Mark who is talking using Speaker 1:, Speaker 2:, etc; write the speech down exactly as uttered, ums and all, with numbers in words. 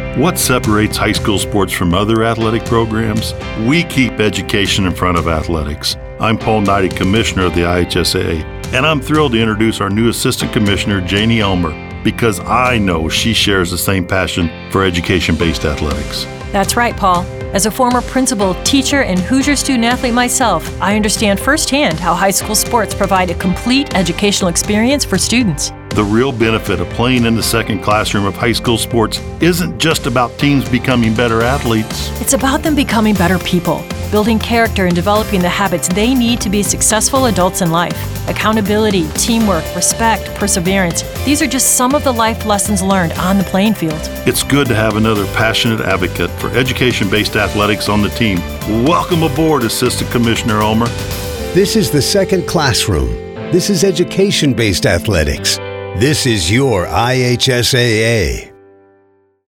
Speaker 1: What separates high school sports from other athletic programs? We keep education in front of athletics. I'm Paul Knighty, Commissioner of the I H S A A, and I'm thrilled to introduce our new Assistant Commissioner, Janie Elmer, because I know she shares the same passion for education-based athletics.
Speaker 2: That's right, Paul. As a former principal, teacher, and Hoosier student-athlete myself, I understand firsthand how high school sports provide a complete educational experience for students.
Speaker 1: The real benefit of playing in the second classroom of high school sports isn't just about teams becoming better athletes.
Speaker 2: It's about them becoming better people, building character and developing the habits they need to be successful adults in life. Accountability, teamwork, respect, perseverance. These are just some of the life lessons learned on the playing field.
Speaker 1: It's good to have another passionate advocate for education-based athletics on the team. Welcome aboard, Assistant Commissioner Elmer.
Speaker 3: This is the second classroom. This is education-based athletics. This is your I H S A A.